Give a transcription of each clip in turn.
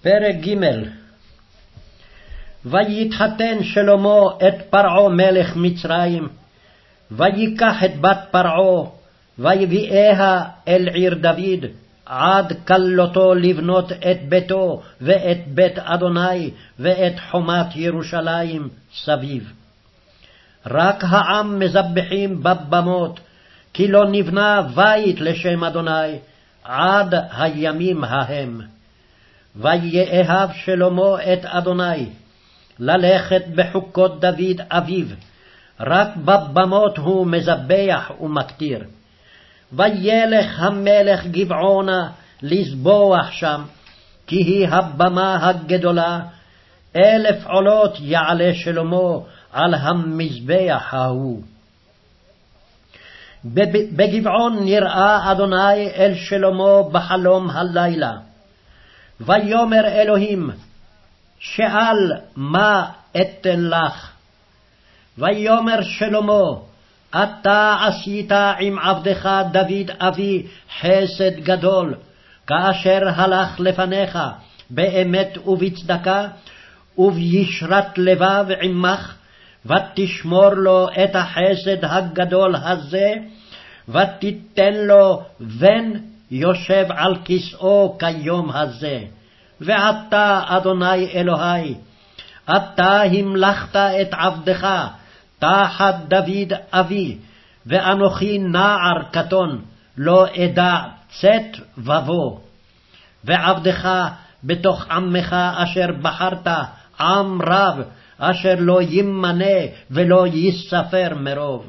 פרק ג'. ויתחתן שלמה את פרעה מלך מצרים, ויקח את בת פרעה, ויביאיה אל עיר דוד, עד כלותו לבנות את ביתו ואת בית אדוני ואת חומת ירושלים סביב. רק העם מזבחים בבמות, כי לא נבנה בית לשם אדוני עד הימים ההם. ויאהב שלמה את אדוני, ללכת בחוקות דוד אביו, רק בבמות הוא מזבח ומקטיר. וילך המלך גבעונה לזבוח שם, כי היא הבמה הגדולה, 1000 עולות יעלה שלמה על המזבח ההוא. בגבעון נראה אדוני אל שלמה בחלום הלילה. ויאמר אלוהים, שאל מה אתן לך? ויאמר שלמה, אתה עשית עם עבדך דוד אבי חסד גדול, כאשר הלך לפניך באמת ובצדקה ובישרת לבב עמך, ותשמור לו את החסד הגדול הזה, ותיתן לו בן יושב על כסאו כיום הזה. ועתה אדוני אלוהי, אתה המלכת את עבדך תחת דוד אבי, ואנוכי נער קטון, לא אדע צאת ובוא. ועבדך בתוך עמך אשר בחרת עם רב, אשר לא ימנה ולא יספר מרוב.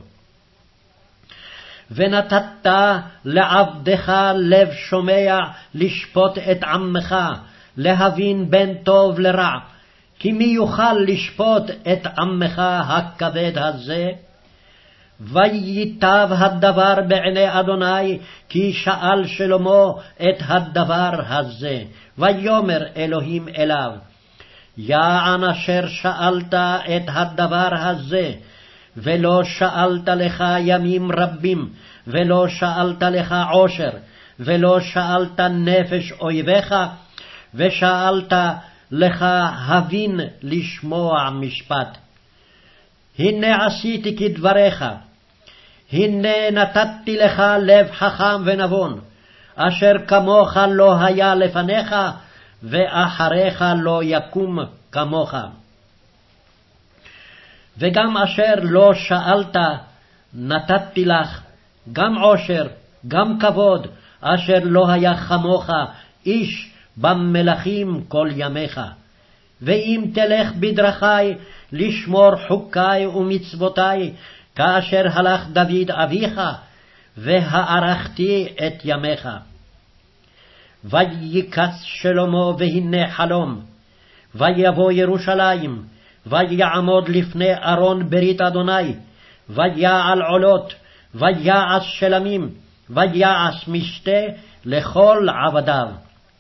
ונתת לעבדך לב שומע לשפוט את עמך, להבין בין טוב לרע, כי מי יוכל לשפוט את עמך הכבד הזה? וייטב הדבר בעיני אדוני, כי שאל שלמה את הדבר הזה. ויאמר אלוהים אליו, יען אשר שאלת את הדבר הזה, ולא שאלת לך ימים רבים, ולא שאלת לך עושר, ולא שאלת נפש אויביך, ושאלת לך הבין לשמוע משפט. הנה עשיתי כדבריך, הנה נתתי לך לב חכם ונבון, אשר כמוך לא היה לפניך, ואחריך לא יקום כמוך. וגם אשר לא שאלת נתתי לך, גם עושר, גם כבוד, אשר לא היה כמוך איש במלכים כל ימיך. ואם תלך בדרכי לשמור חוקי ומצוותי, כאשר הלך דוד אביך, והארכתי את ימיך. ויקץ שלמה והנה חלום, ויבוא ירושלים, ויעמוד לפני ארון ברית אדוני, ויעל עולות, ויעש שלמים, ויעש משתה לכל עבדיו.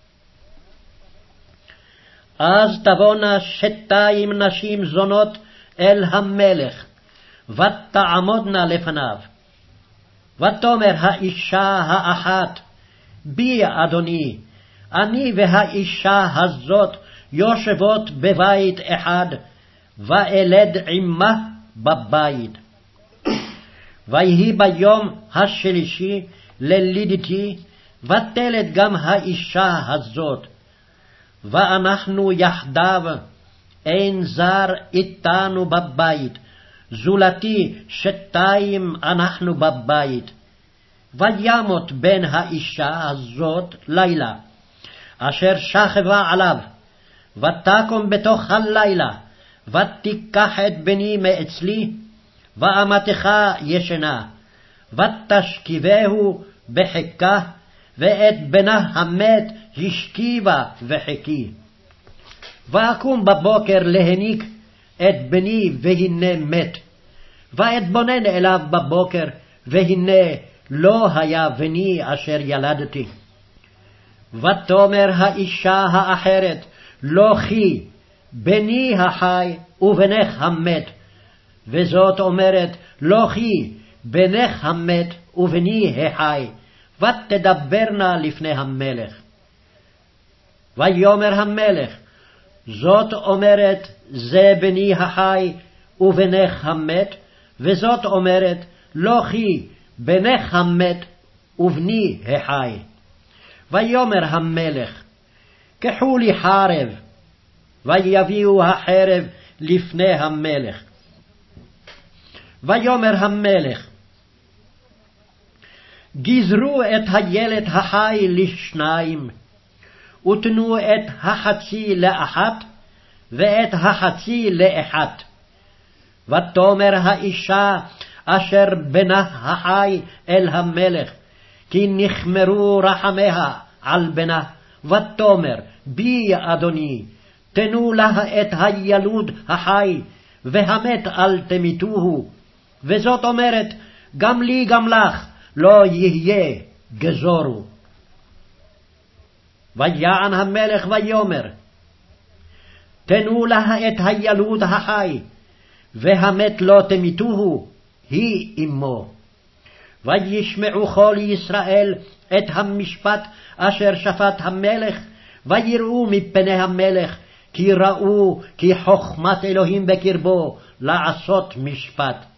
אז תבואנה 2 נשים זונות אל המלך, ותעמודנה לפניו. ותאמר האישה האחת, בי אדוני, אני והאישה הזאת יושבות בבית אחד, ואלד עמה בבית. ויהי ביום השלישי ללידתי, ותלד גם האישה הזאת. ואנחנו יחדיו, אין זר איתנו בבית, זולתי 2 אנחנו בבית. וימות בן האישה הזאת לילה, אשר שכבה עליו, ותקום בתוך הלילה, ותיקח את בני מאצלי, ואמתך ישנה, ותשכיבהו בחיקה, ואת בנה המת השכיבה וחיקי. ואקום בבוקר להניק את בני, והנה מת. ואתבונן אליו בבוקר, והנה לא היה בני אשר ילדתי. ותאמר האישה האחרת, לא כי בני החי ובנך המת. וזאת אומרת, לא כי בנך המת ובני החי. ותדברנה לפני המלך. ויאמר המלך, זאת אומרת זה בני החי ובנך המת, וזאת אומרת לא כי בנך המת ובני החי. ויאמר המלך, קחו לי חרב, ויביאו החרב לפני המלך. ויאמר המלך, גזרו את הילד החי לשניים, ותנו את החצי לאחת, ואת החצי לאחת. ותאמר האישה אשר בנה החי אל המלך, כי נחמרו רחמיה על בנה, ותאמר, בי אדוני, תנו לה את הילוד החי, והמת אל תמיתוהו. וזאת אומרת, גם לי גם לך לא יהיה גזורו. ויען המלך ויאמר, תנו לה את הילוד החי, והמת לא תמיתוהו, היא אמו. וישמעו כל ישראל את המשפט אשר שפט המלך, ויראו מפני המלך, כי ראו כי חוכמת אלוהים בקרבו לעשות משפט.